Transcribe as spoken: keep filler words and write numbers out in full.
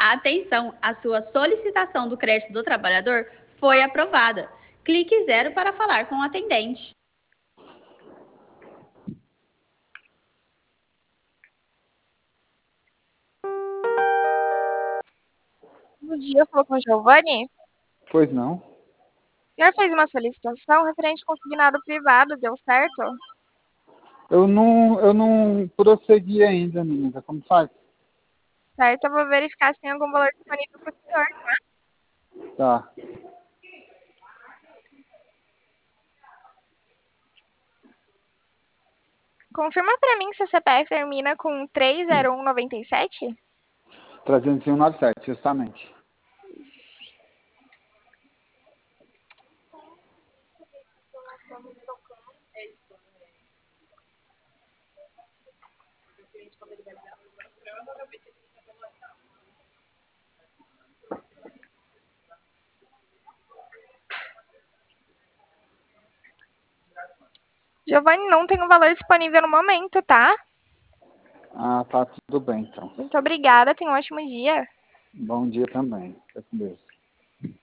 Atenção, a sua solicitação do crédito do trabalhador foi aprovada. Clique zero para falar com o atendente. Bom dia, falou com o Giovanni. Pois não. O senhor fez uma solicitação referente ao consignado privado, deu certo? Eu não, eu não prossegui ainda, menina. Como faz? Certo, eu vou verificar se tem algum valor disponível para o senhor. Tá. Confirma para mim se o C P F termina com três zero um nove sete? trezentos e um noventa e sete, justamente. Giovanni, não tem um valor disponível no momento, tá? Ah, tá tudo bem, então. Muito obrigada, tenha um ótimo dia. Bom dia também. Fica com Deus.